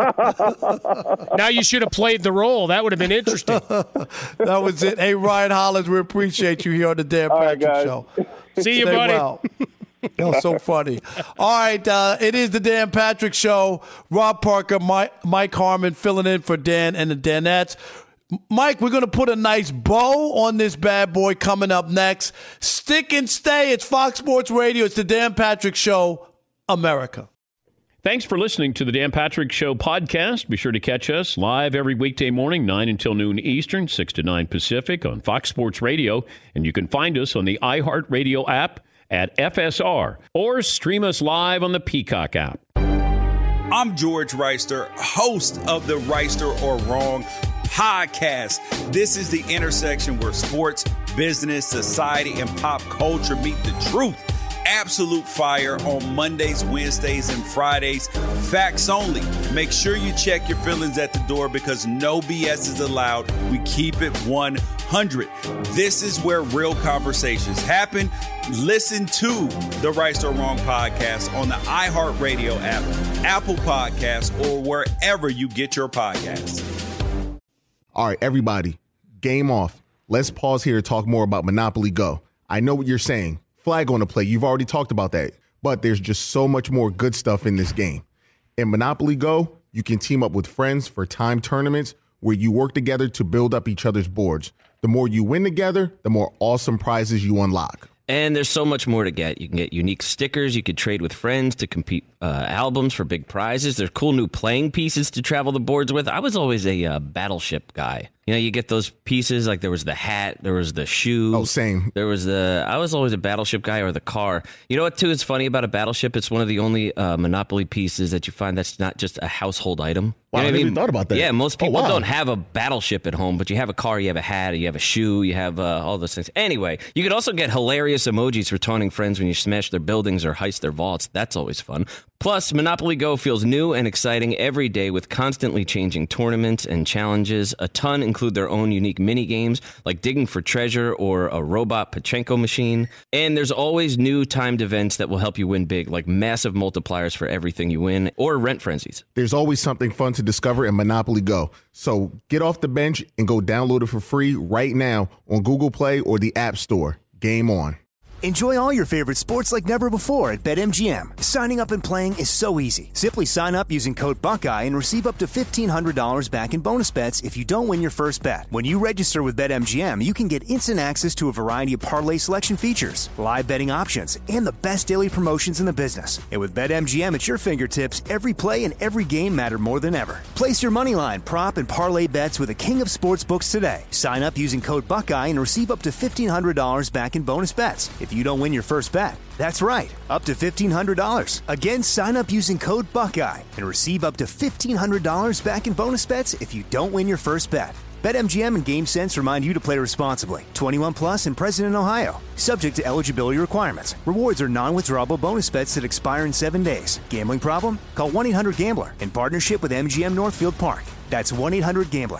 know? Now you should have played the role. That would have been interesting. That was it. Hey, Ryan Hollins, we appreciate you here on the Dan Patrick Show. See you, Stay buddy. Well. That was so funny. All right, it is the Dan Patrick Show. Rob Parker, Mike Harmon filling in for Dan and the Danettes. Mike, we're going to put a nice bow on this bad boy coming up next. Stick and stay. It's Fox Sports Radio. It's the Dan Patrick Show, America. Thanks for listening to the Dan Patrick Show podcast. Be sure to catch us live every weekday morning, 9 until noon Eastern, 6 to 9 Pacific on Fox Sports Radio. And you can find us on the iHeartRadio app at FSR or stream us live on the Peacock app. I'm George Reister, host of the Reister or Wrong podcast. This is the intersection where sports, business, society, and pop culture meet the truth. Absolute fire on Mondays, Wednesdays, and Fridays. Facts only. Make sure you check your feelings at the door because no BS is allowed. We keep it 100. This is where real conversations happen. Listen to the Right or Wrong podcast on the iHeartRadio app, Apple Podcasts, or wherever you get your podcasts. All right, everybody, game off. Let's pause here to talk more about Monopoly Go. I know what you're saying. Flag on the play. You've already talked about that. But there's just so much more good stuff in this game. In Monopoly Go, you can team up with friends for time tournaments where you work together to build up each other's boards. The more you win together, the more awesome prizes you unlock. And there's so much more to get. You can get unique stickers. You could trade with friends to compete albums for big prizes. There's cool new playing pieces to travel the boards with. I was always a battleship guy. You know, you get those pieces, like there was the hat, there was the shoe. Oh, same. I was always a battleship guy or the car. You know what, too, is funny about a battleship? It's one of the only Monopoly pieces that you find that's not just a household item. Wow, I never even thought about that. Yeah, most people don't have a battleship at home, but you have a car, you have a hat, you have a shoe, you have all those things. Anyway, you could also get hilarious emojis for taunting friends when you smash their buildings or heist their vaults. That's always fun. Plus, Monopoly Go feels new and exciting every day with constantly changing tournaments and challenges. A ton include their own unique mini games like digging for treasure or a robot Pachinko machine. And there's always new timed events that will help you win big, like massive multipliers for everything you win or rent frenzies. There's always something fun to discover in Monopoly Go. So get off the bench and go download it for free right now on Google Play or the App Store. Game on. Enjoy all your favorite sports like never before at BetMGM. Signing up and playing is so easy. Simply sign up using code Buckeye and receive up to $1,500 back in bonus bets if you don't win your first bet. When you register with BetMGM, you can get instant access to a variety of parlay selection features, live betting options, and the best daily promotions in the business. And with BetMGM at your fingertips, every play and every game matter more than ever. Place your moneyline, prop, and parlay bets with the king of sportsbooks today. Sign up using code Buckeye and receive up to $1,500 back in bonus bets if you don't win your first bet. That's right, up to $1,500. Again, sign up using code Buckeye and receive up to $1,500 back in bonus bets if you don't win your first bet. BetMGM and GameSense remind you to play responsibly. 21 plus and present in Ohio. Subject to eligibility requirements. Rewards are non-withdrawable bonus bets that expire in 7 days. Gambling problem? Call 1-800-GAMBLER in partnership with MGM Northfield Park. That's 1-800-GAMBLER.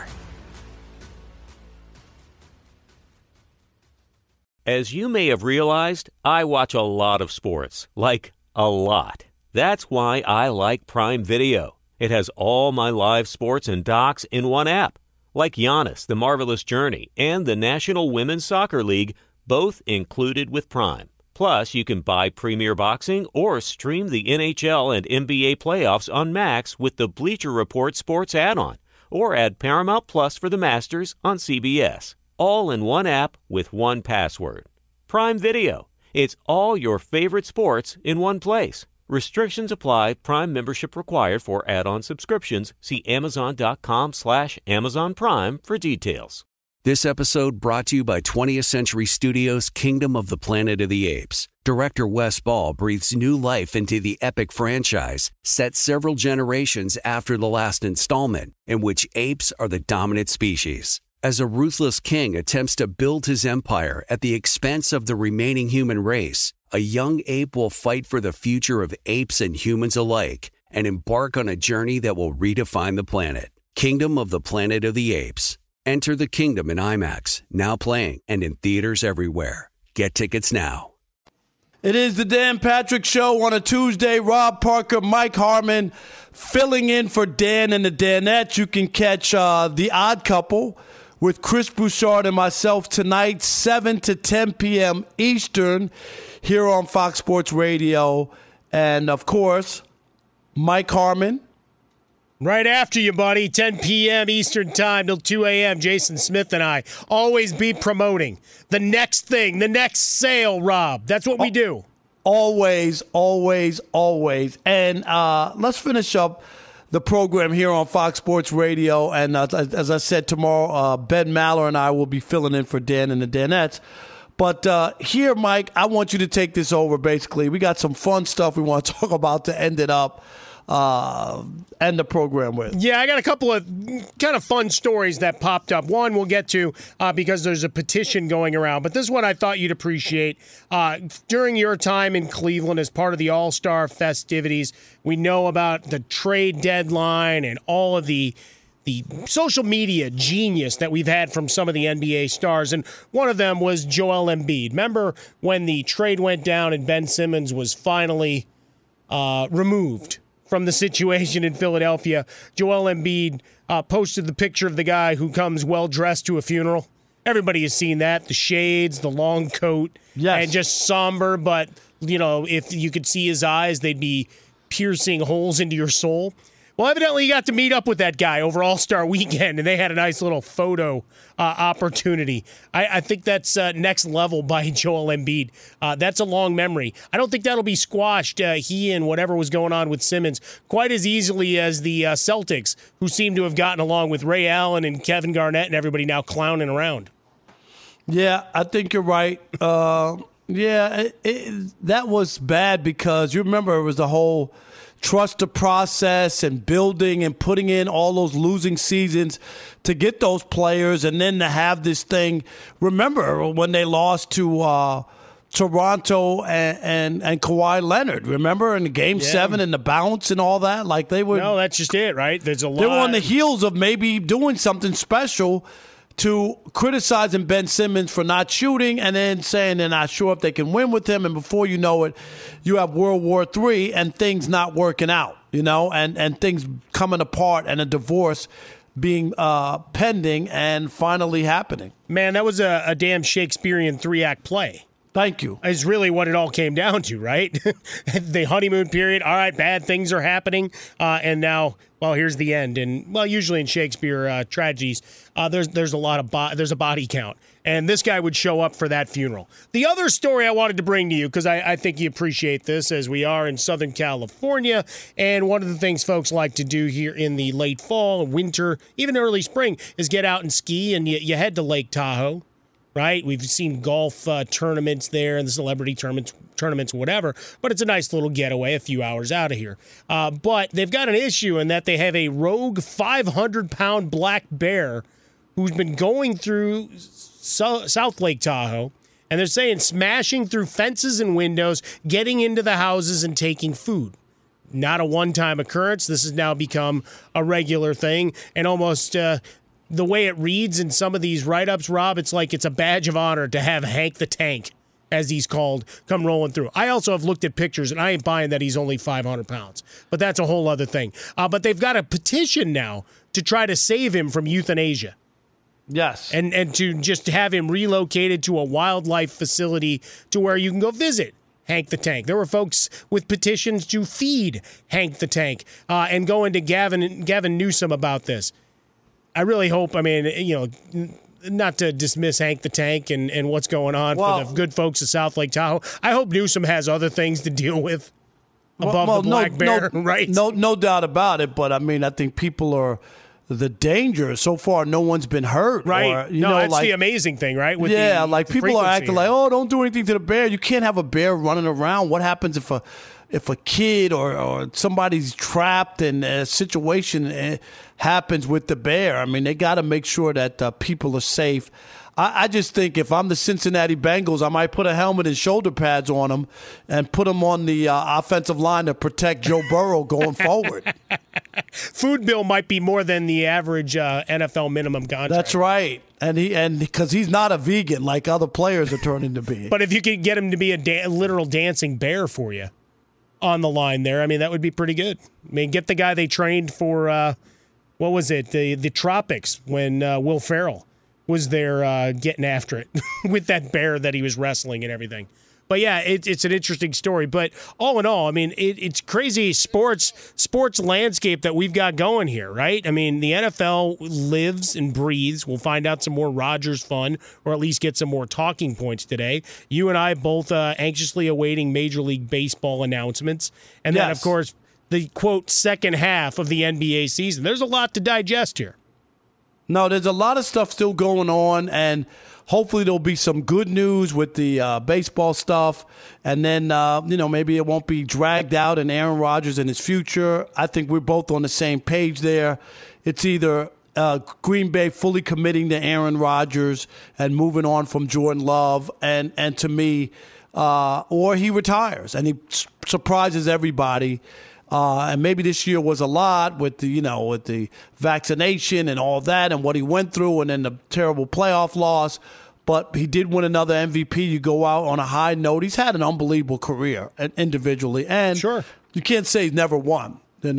As you may have realized, I watch a lot of sports. Like, a lot. That's why I like Prime Video. It has all my live sports and docs in one app. Like Giannis, The Marvelous Journey, and the National Women's Soccer League, both included with Prime. Plus, you can buy Premier Boxing or stream the NHL and NBA playoffs on Max with the Bleacher Report Sports add-on. Or add Paramount Plus for the Masters on CBS. All in one app with one password. Prime Video. It's all your favorite sports in one place. Restrictions apply. Prime membership required for add-on subscriptions. See Amazon.com/Amazon Prime for details. This episode brought to you by 20th Century Studios' Kingdom of the Planet of the Apes. Director Wes Ball breathes new life into the epic franchise, set several generations after the last installment, in which apes are the dominant species. As a ruthless king attempts to build his empire at the expense of the remaining human race, a young ape will fight for the future of apes and humans alike and embark on a journey that will redefine the planet. Kingdom of the Planet of the Apes. Enter the kingdom in IMAX, now playing and in theaters everywhere. Get tickets now. It is the Dan Patrick Show on a Tuesday. Rob Parker, Mike Harmon filling in for Dan and the Danettes. You can catch The Odd Couple with Chris Bouchard and myself tonight, 7 to 10 p.m. Eastern, here on Fox Sports Radio. And, of course, Mike Harmon. Right after you, buddy, 10 p.m. Eastern Time till 2 a.m., Jason Smith and I always be promoting the next thing, the next sale, Rob. That's what we do. Always, always, always. And let's finish up the program here on Fox Sports Radio. And as I said, tomorrow, Ben Maller and I will be filling in for Dan and the Danettes. But here, Mike, I want you to take this over, basically. We got some fun stuff we want to talk about to end it up. End the program with. Yeah, I got a couple of kind of fun stories that popped up. One we'll get to because there's a petition going around, but this is what I thought you'd appreciate. During your time in Cleveland as part of the All-Star festivities, we know about the trade deadline and all of the social media genius that we've had from some of the NBA stars, and one of them was Joel Embiid. Remember when the trade went down and Ben Simmons was finally removed from the situation in Philadelphia? Joel Embiid posted the picture of the guy who comes well-dressed to a funeral. Everybody has seen that. The shades, the long coat, and just somber, but, if you could see his eyes, they'd be piercing holes into your soul. Well, evidently you got to meet up with that guy over All-Star Weekend, and they had a nice little photo opportunity. I think that's next level by Joel Embiid. That's a long memory. I don't think that'll be squashed, he and whatever was going on with Simmons, quite as easily as the Celtics, who seem to have gotten along with Ray Allen and Kevin Garnett and everybody now clowning around. Yeah, I think you're right. That was bad because you remember it was the whole trust the process and building and putting in all those losing seasons to get those players and then to have this thing. Remember when they lost to Toronto and Kawhi Leonard, remember, in the Game 7 and the bounce and all that? Like they were. No, that's just it, right? There's a lot. They were on the heels of maybe doing something special to criticizing Ben Simmons for not shooting and then saying they're not sure if they can win with him. And before you know it, you have World War III and things not working out, and things coming apart and a divorce being pending and finally happening. Man, that was a damn Shakespearean 3-act play. Thank you. Is really what it all came down to, right? The honeymoon period. All right, bad things are happening, and now, well, here's the end. And well, usually in Shakespeare tragedies, there's a lot of there's a body count, and this guy would show up for that funeral. The other story I wanted to bring to you, because I think you appreciate this, as we are in Southern California, and one of the things folks like to do here in the late fall, winter, even early spring, is get out and ski, and you head to Lake Tahoe. Right? We've seen golf tournaments there and the celebrity tournaments, whatever, but it's a nice little getaway a few hours out of here. But they've got an issue in that they have a rogue 500-pound black bear who's been going through South Lake Tahoe, and they're saying smashing through fences and windows, getting into the houses and taking food. Not a one-time occurrence. This has now become a regular thing, and almost the way it reads in some of these write-ups, Rob, it's like it's a badge of honor to have Hank the Tank, as he's called, come rolling through. I also have looked at pictures, and I ain't buying that he's only 500 pounds. But that's a whole other thing. But they've got a petition now to try to save him from euthanasia. Yes. And to just have him relocated to a wildlife facility to where you can go visit Hank the Tank. There were folks with petitions to feed Hank the Tank and going to Gavin Newsom about this. I really hope, not to dismiss Hank the Tank and what's going on for the good folks of South Lake Tahoe. I hope Newsom has other things to deal with above the black bear, right? No doubt about it, but I think people are the danger. So far, no one's been hurt. Right. Or, that's the amazing thing, right? With the people are acting like, oh, don't do anything to the bear. You can't have a bear running around. What happens if a kid or somebody's trapped and a situation happens with the bear? They got to make sure that people are safe. I just think if I'm the Cincinnati Bengals, I might put a helmet and shoulder pads on them and put them on the offensive line to protect Joe Burrow going forward. Food bill might be more than the average NFL minimum contract. That's right. And because he's not a vegan like other players are turning to be. But if you could get him to be a literal dancing bear for you on the line there, that would be pretty good. Get the guy they trained for, what was it, the Tropics when Will Ferrell was there getting after it with that bear that he was wrestling and everything. But yeah, it's an interesting story. But all in all, I mean, it's crazy sports landscape that we've got going here, right? I mean, the NFL lives and breathes. We'll find out some more Rodgers fun, or at least get some more talking points today. You and I both anxiously awaiting Major League Baseball announcements. And then, of course, the, quote, second half of the NBA season. There's a lot to digest here. No, there's a lot of stuff still going on, and hopefully there'll be some good news with the baseball stuff. And then, maybe it won't be dragged out in Aaron Rodgers and his future. I think we're both on the same page there. It's either Green Bay fully committing to Aaron Rodgers and moving on from Jordan Love, and to me, or he retires and he surprises everybody. And maybe this year was a lot with the vaccination and all that and what he went through, and then the terrible playoff loss. But he did win another MVP. You go out on a high note. He's had an unbelievable career individually, and you can't say he's never won. He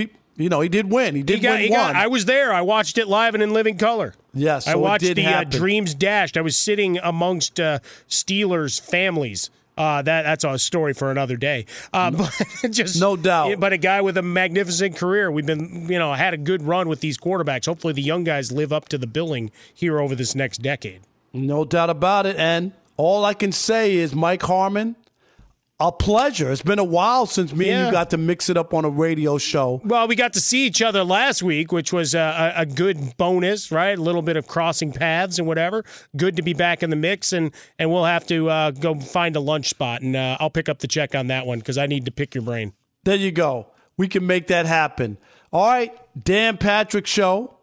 did win. He did win one. I was there. I watched it live and in living color. Yes, so I watched it did happen. Dreams Dashed. I was sitting amongst Steelers families. That's a story for another day. But just no doubt. But a guy with a magnificent career. We've been, had a good run with these quarterbacks. Hopefully, the young guys live up to the billing here over this next decade. No doubt about it. And all I can say is, Mike Harmon, a pleasure. It's been a while since me and you got to mix it up on a radio show. Well, we got to see each other last week, which was a good bonus, right? A little bit of crossing paths and whatever. Good to be back in the mix, and we'll have to go find a lunch spot, and I'll pick up the check on that one because I need to pick your brain. There you go. We can make that happen. All right, Dan Patrick Show,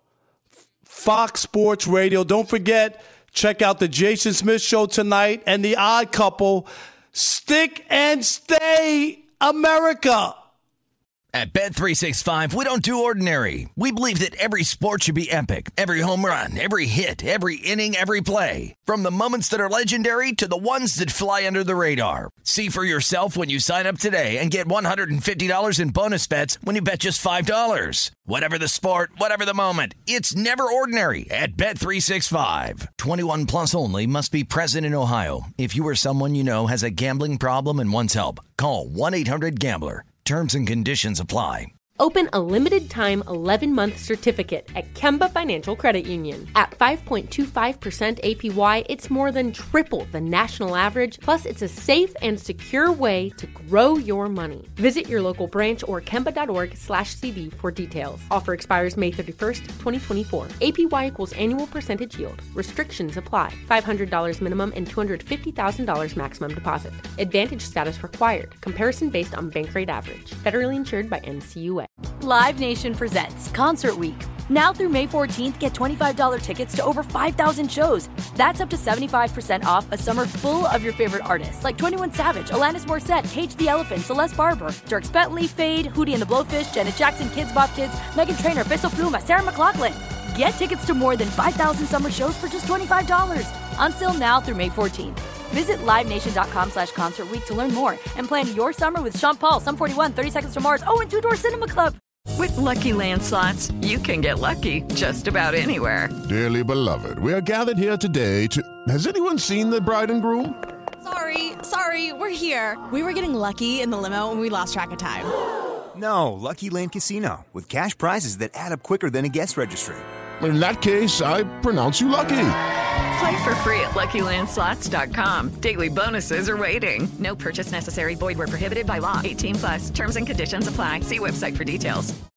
Fox Sports Radio. Don't forget, check out the Jason Smith Show tonight and The Odd Couple. Stick and stay, America. At Bet365, we don't do ordinary. We believe that every sport should be epic. Every home run, every hit, every inning, every play. From the moments that are legendary to the ones that fly under the radar. See for yourself when you sign up today and get $150 in bonus bets when you bet just $5. Whatever the sport, whatever the moment, it's never ordinary at Bet365. 21 plus only. Must be present in Ohio. If you or someone you know has a gambling problem and wants help, call 1-800-GAMBLER. Terms and conditions apply. Open a limited-time 11-month certificate at Kemba Financial Credit Union. At 5.25% APY, it's more than triple the national average, plus it's a safe and secure way to grow your money. Visit your local branch or kemba.org/CD for details. Offer expires May 31st, 2024. APY equals annual percentage yield. Restrictions apply. $500 minimum and $250,000 maximum deposit. Advantage status required. Comparison based on bank rate average. Federally insured by NCUA. Live Nation presents Concert Week. Now through May 14th, get $25 tickets to over 5,000 shows. That's up to 75% off a summer full of your favorite artists like 21 Savage, Alanis Morissette, Cage the Elephant, Celeste Barber, Dierks Bentley, Fade, Hootie and the Blowfish, Janet Jackson, Kids Bop Kids, Meghan Trainor, Peso Pluma, Sarah McLachlan. Get tickets to more than 5,000 summer shows for just $25. Until now through May 14th. Visit LiveNation.com/Concert Week to learn more and plan your summer with Sean Paul, Sum 41, 30 Seconds to Mars, and Two Door Cinema Club. With Lucky Land Slots, you can get lucky just about anywhere. Dearly beloved, we are gathered here today to... Has anyone seen the bride and groom? Sorry, we're here. We were getting lucky in the limo and we lost track of time. No, Lucky Land Casino, with cash prizes that add up quicker than a guest registry. In that case, I pronounce you lucky. Play for free at LuckyLandSlots.com. Daily bonuses are waiting. No purchase necessary. Void where prohibited by law. 18+. Terms and conditions apply. See website for details.